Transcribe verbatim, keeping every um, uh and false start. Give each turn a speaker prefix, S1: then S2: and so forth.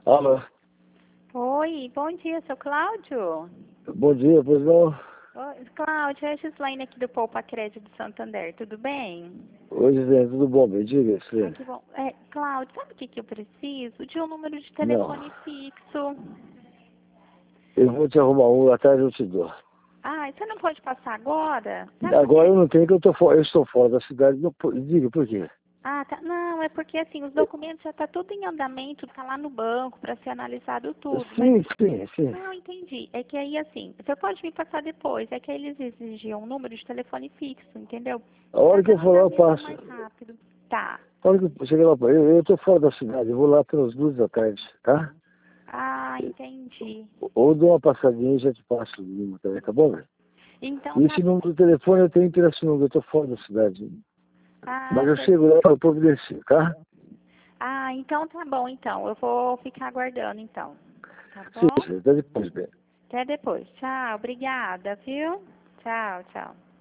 S1: Alô,
S2: Oi, bom dia, seu Cláudio.
S1: bom dia, pois não?
S2: Oi, Cláudio, é a Gislaine aqui do Poupa Crédito de Santander, tudo bem?
S1: Oi, Zé, tudo bom? Me diga,
S2: Ah,
S1: sim.
S2: que bom. É, Cláudio, sabe o que, que eu preciso? De um número de
S1: Não,
S2: telefone fixo.
S1: eu vou te arrumar um, à tarde eu te dou.
S2: Ah, você não pode passar agora? Sabe por
S1: Agora
S2: quê?
S1: eu não tenho, que eu, tô fora, eu estou fora da cidade. Não, po- diga, por quê?
S2: Ah, tá. Não, é porque assim, os documentos já tá tudo em andamento, tá lá no banco para ser analisado tudo, mas
S1: Sim, sim, sim.
S2: não entendi. É que aí assim, você pode me passar depois, é que aí eles exigiam um número de telefone fixo, entendeu?
S1: A hora que
S2: Fazer
S1: eu
S2: um
S1: for lá, eu
S2: andamento
S1: passo.
S2: mais rápido. Tá.
S1: A hora que eu chegar lá, eu estou fora da cidade, eu vou lá pelas duas da tarde, tá?
S2: Ah, entendi.
S1: Ou dou uma passadinha e já te passo o número também, tá bom, velho?
S2: Então
S1: E
S2: tá
S1: esse número
S2: bom.
S1: do telefone eu tenho interesse no número, eu estou fora da cidade. Mas
S2: Ah,
S1: eu chego lá
S2: perfeito.
S1: para providenciar, tá?
S2: Ah, então tá bom então. Eu vou ficar aguardando então. Tá
S1: Sim,
S2: bom?
S1: sim, até depois, bem.
S2: Até depois. Tchau, obrigada, viu? Tchau, tchau.